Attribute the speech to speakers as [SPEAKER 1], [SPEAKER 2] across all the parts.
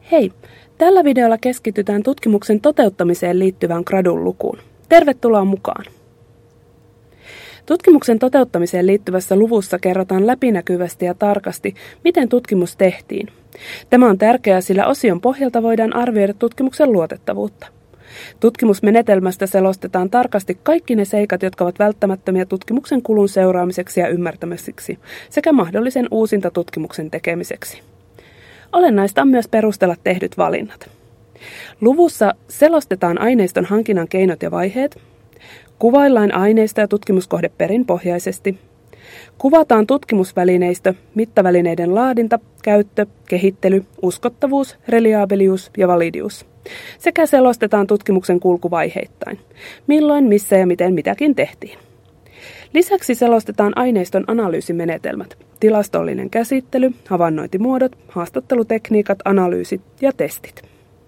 [SPEAKER 1] Hei! Tällä videolla keskitytään tutkimuksen toteuttamiseen liittyvään gradun lukuun. Tervetuloa mukaan! Tutkimuksen toteuttamiseen liittyvässä luvussa kerrotaan läpinäkyvästi ja tarkasti, miten tutkimus tehtiin. Tämä on tärkeää, sillä osion pohjalta voidaan arvioida tutkimuksen luotettavuutta. Tutkimusmenetelmästä selostetaan tarkasti kaikki ne seikat, jotka ovat välttämättömiä tutkimuksen kulun seuraamiseksi ja ymmärtämiseksi, sekä mahdollisen uusintatutkimuksen tekemiseksi. Olennaista on myös perustella tehdyt valinnat. Luvussa selostetaan aineiston hankinnan keinot ja vaiheet, kuvaillaan aineisto ja tutkimuskohde perinpohjaisesti, kuvataan tutkimusvälineistö, mittavälineiden laadinta, käyttö, kehittely, uskottavuus, reliabilius ja validius, sekä selostetaan tutkimuksen kulku vaiheittain, milloin, missä ja miten mitäkin tehtiin. Lisäksi selostetaan aineiston analyysimenetelmät, tilastollinen käsittely, havainnointimuodot, haastattelutekniikat, analyysit ja testit.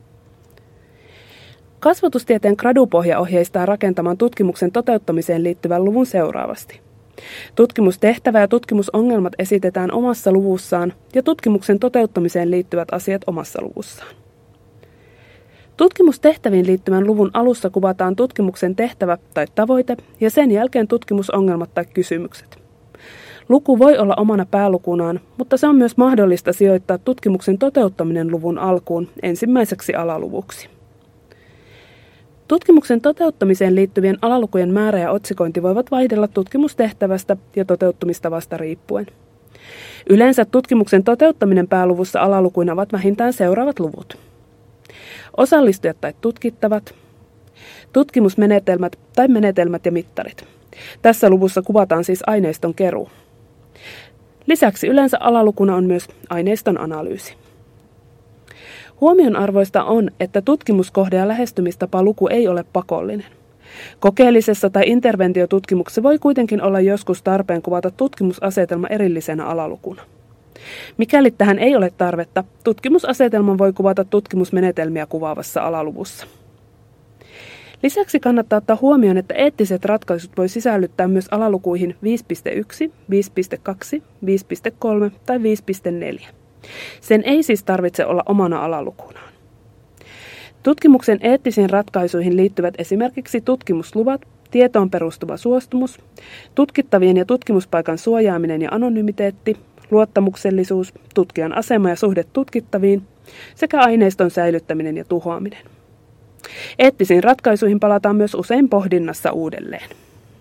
[SPEAKER 1] Kasvatustieteen gradupohja ohjeistaa rakentamaan tutkimuksen toteuttamiseen liittyvän luvun seuraavasti. Tutkimustehtävä ja tutkimusongelmat esitetään omassa luvussaan ja tutkimuksen toteuttamiseen liittyvät asiat omassa luvussaan. Tutkimustehtäviin liittyvän luvun alussa kuvataan tutkimuksen tehtävä tai tavoite ja sen jälkeen tutkimusongelmat tai kysymykset. Luku voi olla omana päälukunaan, mutta se on myös mahdollista sijoittaa tutkimuksen toteuttaminen luvun alkuun ensimmäiseksi alaluvuksi. Tutkimuksen toteuttamiseen liittyvien alalukujen määrä ja otsikointi voivat vaihdella tutkimustehtävästä ja toteuttamistavasta riippuen. Yleensä tutkimuksen toteuttaminen pääluvussa alalukuina ovat vähintään seuraavat luvut. Osallistujat tai tutkittavat, tutkimusmenetelmät tai menetelmät ja mittarit. Tässä luvussa kuvataan siis aineiston keruu. Lisäksi yleensä alalukuna on myös aineiston analyysi. Huomionarvoista on, että tutkimuskohde ja lähestymistapa-luku ei ole pakollinen. Kokeellisessa tai interventiotutkimuksessa voi kuitenkin olla joskus tarpeen kuvata tutkimusasetelma erillisenä alalukuna. Mikäli tähän ei ole tarvetta, tutkimusasetelman voi kuvata tutkimusmenetelmiä kuvaavassa alaluvussa. Lisäksi kannattaa ottaa huomioon, että eettiset ratkaisut voi sisällyttää myös alalukuihin 5.1, 5.2, 5.3 tai 5.4. Sen ei siis tarvitse olla omana alalukunaan. Tutkimuksen eettisiin ratkaisuihin liittyvät esimerkiksi tutkimusluvat, tietoon perustuva suostumus, tutkittavien ja tutkimuspaikan suojaaminen ja anonymiteetti, luottamuksellisuus, tutkijan asema ja suhde tutkittaviin sekä aineiston säilyttäminen ja tuhoaminen. Eettisiin ratkaisuihin palataan myös usein pohdinnassa uudelleen.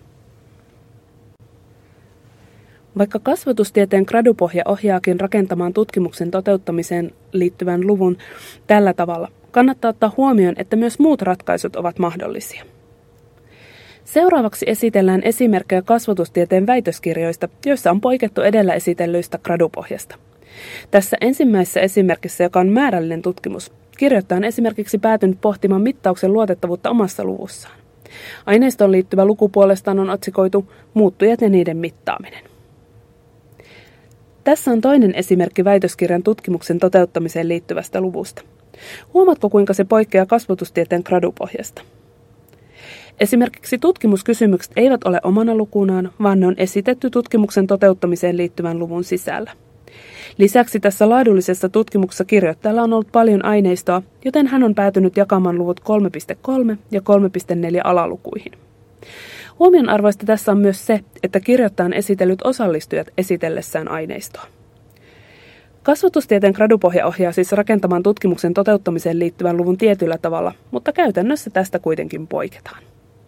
[SPEAKER 1] Vaikka kasvatustieteen gradupohja ohjaakin rakentamaan tutkimuksen toteuttamiseen liittyvän luvun tällä tavalla, kannattaa ottaa huomioon, että myös muut ratkaisut ovat mahdollisia. Seuraavaksi esitellään esimerkkejä kasvatustieteen väitöskirjoista, joissa on poikettu edellä esitellyistä gradupohjasta. Tässä ensimmäisessä esimerkissä, joka on määrällinen tutkimus, kirjoittaja on esimerkiksi päätynyt pohtimaan mittauksen luotettavuutta omassa luvussaan. Aineistoon liittyvä luku puolestaan on otsikoitu muuttujat ja niiden mittaaminen. Tässä on toinen esimerkki väitöskirjan tutkimuksen toteuttamiseen liittyvästä luvusta. Huomaatko, kuinka se poikkeaa kasvatustieteen gradupohjasta? Esimerkiksi tutkimuskysymykset eivät ole omana lukunaan, vaan ne on esitetty tutkimuksen toteuttamiseen liittyvän luvun sisällä. Lisäksi tässä laadullisessa tutkimuksessa kirjoittajalla on ollut paljon aineistoa, joten hän on päätynyt jakamaan luvut 3.3 ja 3.4 alalukuihin. Huomionarvoista tässä on myös se, että kirjoittaja on esitellyt osallistujat esitellessään aineistoa. Kasvatustieteen gradupohja ohjaa siis rakentamaan tutkimuksen toteuttamiseen liittyvän luvun tietyllä tavalla, mutta käytännössä tästä kuitenkin poiketaan.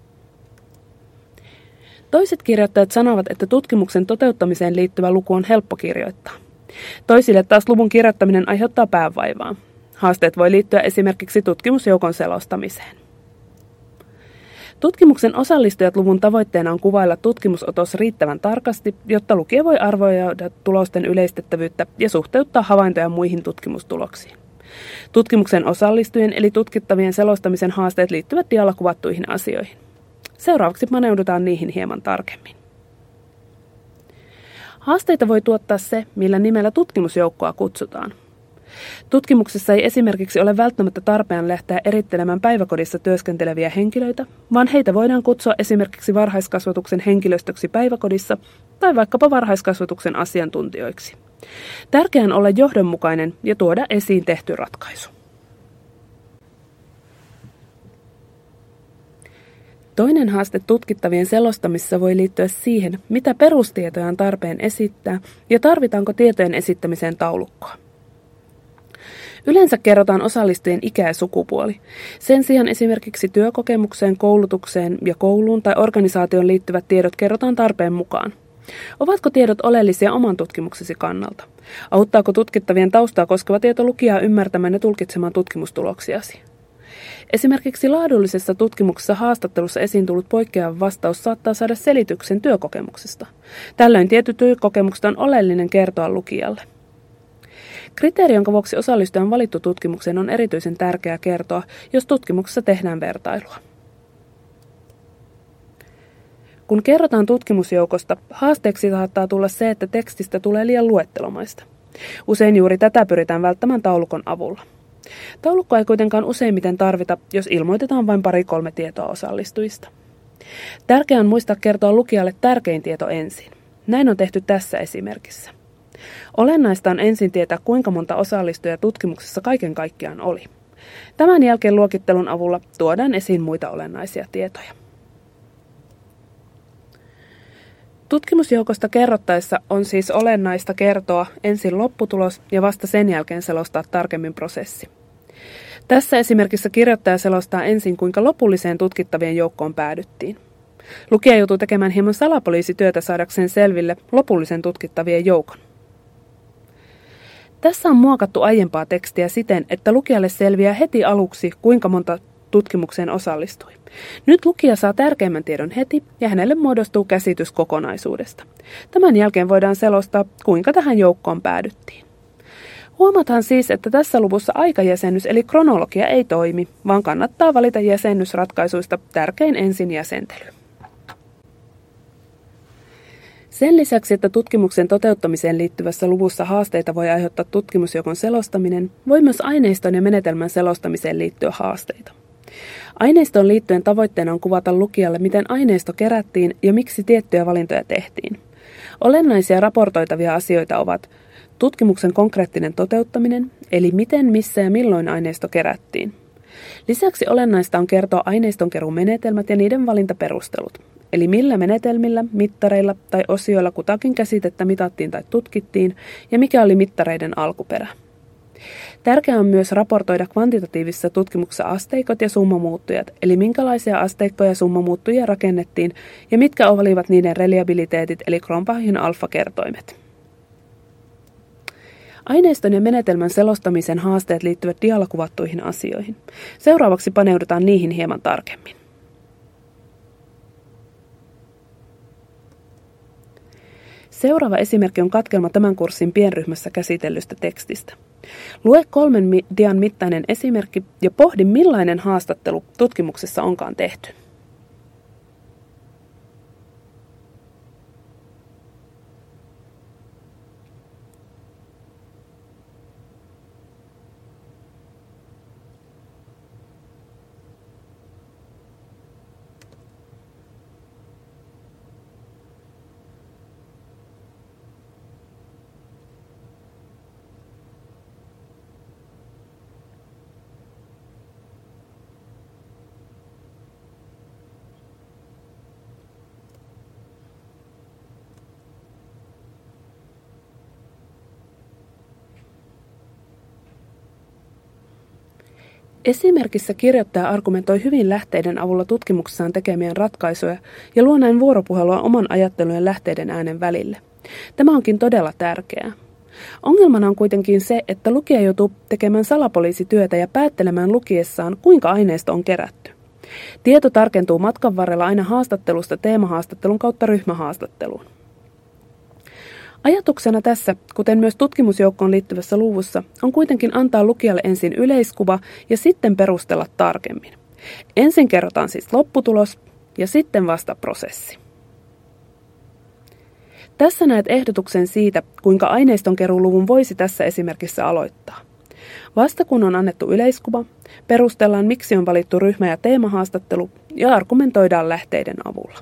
[SPEAKER 1] Toiset kirjoittajat sanovat, että tutkimuksen toteuttamiseen liittyvä luku on helppo kirjoittaa. Toisille taas luvun kirjoittaminen aiheuttaa päänvaivaa. Haasteet voi liittyä esimerkiksi tutkimusjoukon selostamiseen. Tutkimuksen osallistujat luvun tavoitteena on kuvailla tutkimusotos riittävän tarkasti, jotta lukija voi arvioida tulosten yleistettävyyttä ja suhteuttaa havaintoja muihin tutkimustuloksiin. Tutkimuksen osallistujien eli tutkittavien selostamisen haasteet liittyvät dialla kuvattuihin asioihin. Seuraavaksi paneudutaan niihin hieman tarkemmin. Haasteita voi tuottaa se, millä nimellä tutkimusjoukkoa kutsutaan. Tutkimuksessa ei esimerkiksi ole välttämättä tarpeen lähteä erittelemään päiväkodissa työskenteleviä henkilöitä, vaan heitä voidaan kutsua esimerkiksi varhaiskasvatuksen henkilöstöksi päiväkodissa tai vaikkapa varhaiskasvatuksen asiantuntijoiksi. Tärkeää on olla johdonmukainen ja tuoda esiin tehty ratkaisu. Toinen haaste tutkittavien selostamisessa voi liittyä siihen, mitä perustietoja on tarpeen esittää ja tarvitaanko tietojen esittämiseen taulukkoa. Yleensä kerrotaan osallistujien ikä ja sukupuoli. Sen sijaan esimerkiksi työkokemukseen, koulutukseen ja kouluun tai organisaatioon liittyvät tiedot kerrotaan tarpeen mukaan. Ovatko tiedot oleellisia oman tutkimuksesi kannalta? Auttaako tutkittavien taustaa koskeva tieto lukijaa ymmärtämään ja tulkitsemaan tutkimustuloksiasi? Esimerkiksi laadullisessa tutkimuksessa haastattelussa esiin tullut poikkeava vastaus saattaa saada selityksen työkokemuksesta. Tällöin tietty työkokemuksesta on oleellinen kertoa lukijalle. Kriteeri, jonka vuoksi osallistuja on valittu tutkimukseen, on erityisen tärkeää kertoa, jos tutkimuksessa tehdään vertailua. Kun kerrotaan tutkimusjoukosta, haasteeksi saattaa tulla se, että tekstistä tulee liian luettelomaista. Usein juuri tätä pyritään välttämään taulukon avulla. Taulukkoa ei kuitenkaan useimmiten tarvita, jos ilmoitetaan vain 2-3 tietoa osallistujista. Tärkeää on muistaa kertoa lukijalle tärkein tieto ensin. Näin on tehty tässä esimerkissä. Olennaista on ensin tietää, kuinka monta osallistujaa tutkimuksessa kaiken kaikkiaan oli. Tämän jälkeen luokittelun avulla tuodaan esiin muita olennaisia tietoja. Tutkimusjoukosta kerrottaessa on siis olennaista kertoa ensin lopputulos ja vasta sen jälkeen selostaa tarkemmin prosessi. Tässä esimerkissä kirjoittaja selostaa ensin, kuinka lopulliseen tutkittavien joukkoon päädyttiin. Lukija joutuu tekemään hieman salapoliisityötä saadakseen selville lopullisen tutkittavien joukon. Tässä on muokattu aiempaa tekstiä siten, että lukijalle selviää heti aluksi, kuinka monta tutkimukseen osallistui. Nyt lukija saa tärkeimmän tiedon heti ja hänelle muodostuu käsitys kokonaisuudesta. Tämän jälkeen voidaan selostaa, kuinka tähän joukkoon päädyttiin. Huomataan siis, että tässä luvussa aikajäsennys eli kronologia ei toimi, vaan kannattaa valita jäsennysratkaisuista tärkein ensin jäsentely. Sen lisäksi, että tutkimuksen toteuttamiseen liittyvässä luvussa haasteita voi aiheuttaa tutkimusjoukon selostaminen, voi myös aineiston ja menetelmän selostamiseen liittyä haasteita. Aineistoon liittyen tavoitteena on kuvata lukijalle, miten aineisto kerättiin ja miksi tiettyjä valintoja tehtiin. Olennaisia raportoitavia asioita ovat tutkimuksen konkreettinen toteuttaminen, eli miten, missä ja milloin aineisto kerättiin. Lisäksi olennaista on kertoa aineistonkeruun menetelmät ja niiden valintaperustelut, eli millä menetelmillä, mittareilla tai osioilla kutakin käsitettä mitattiin tai tutkittiin ja mikä oli mittareiden alkuperä. Tärkeää on myös raportoida kvantitatiivisessa tutkimuksessa asteikot ja summamuuttujat, eli minkälaisia asteikkoja ja summamuuttujia rakennettiin ja mitkä olivat niiden reliabiliteetit eli Cronbachin alfakertoimet. Aineiston ja menetelmän selostamisen haasteet liittyvät dialla kuvattuihin asioihin. Seuraavaksi paneudutaan niihin hieman tarkemmin. Seuraava esimerkki on katkelma tämän kurssin pienryhmässä käsitellystä tekstistä. Lue 3 dian mittainen esimerkki ja pohdi, millainen haastattelu tutkimuksessa onkaan tehty. Esimerkissä kirjoittaja argumentoi hyvin lähteiden avulla tutkimuksessaan tekemien ratkaisuja ja luo näin vuoropuhelua oman ajattelun ja lähteiden äänen välille. Tämä onkin todella tärkeää. Ongelmana on kuitenkin se, että lukija joutuu tekemään salapoliisityötä ja päättelemään lukiessaan, kuinka aineisto on kerätty. Tieto tarkentuu matkan varrella aina haastattelusta teemahaastattelun kautta ryhmähaastatteluun. Ajatuksena tässä, kuten myös tutkimusjoukkoon liittyvässä luvussa, on kuitenkin antaa lukijalle ensin yleiskuva ja sitten perustella tarkemmin. Ensin kerrotaan siis lopputulos ja sitten vasta prosessi. Tässä näet ehdotuksen siitä, kuinka aineistonkeruuluvun voisi tässä esimerkissä aloittaa. Vasta kun on annettu yleiskuva, perustellaan miksi on valittu ryhmä- ja teemahaastattelu ja argumentoidaan lähteiden avulla.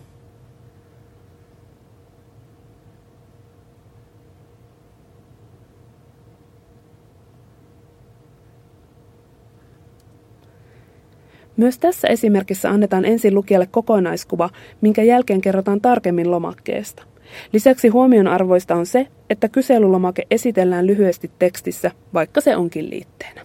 [SPEAKER 1] Myös tässä esimerkissä annetaan ensin lukijalle kokonaiskuva, minkä jälkeen kerrotaan tarkemmin lomakkeesta. Lisäksi huomionarvoista on se, että kyselylomake esitellään lyhyesti tekstissä, vaikka se onkin liitteenä.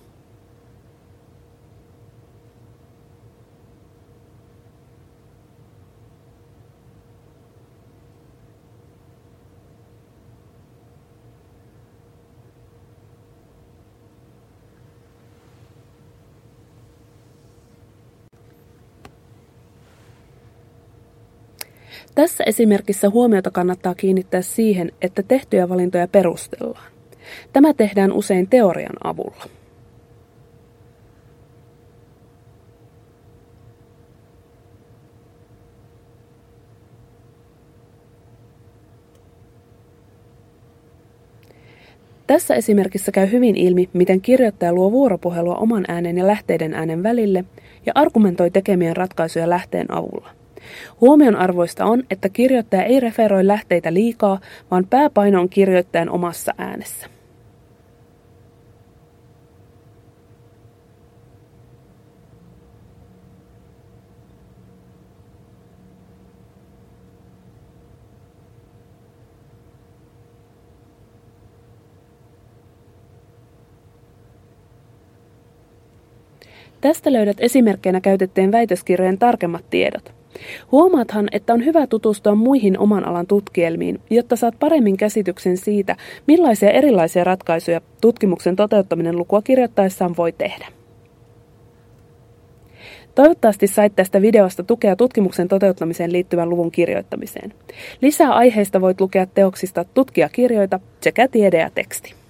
[SPEAKER 1] Tässä esimerkissä huomiota kannattaa kiinnittää siihen, että tehtyjä valintoja perustellaan. Tämä tehdään usein teorian avulla. Tässä esimerkissä käy hyvin ilmi, miten kirjoittaja luo vuoropuhelua oman äänen ja lähteiden äänen välille ja argumentoi tekemien ratkaisuja lähteen avulla. Huomionarvoista on, että kirjoittaja ei referoi lähteitä liikaa, vaan pääpaino on kirjoittajan omassa äänessä. Tästä löydät esimerkkeinä käytettyjen väitöskirjojen tarkemmat tiedot. Huomaathan, että on hyvä tutustua muihin oman alan tutkielmiin, jotta saat paremmin käsityksen siitä, millaisia erilaisia ratkaisuja tutkimuksen toteuttaminen lukua kirjoittaessaan voi tehdä. Toivottavasti sait tästä videosta tukea tutkimuksen toteuttamiseen liittyvän luvun kirjoittamiseen. Lisää aiheista voit lukea teoksista Tutkijakirjoita sekä Tiede ja teksti.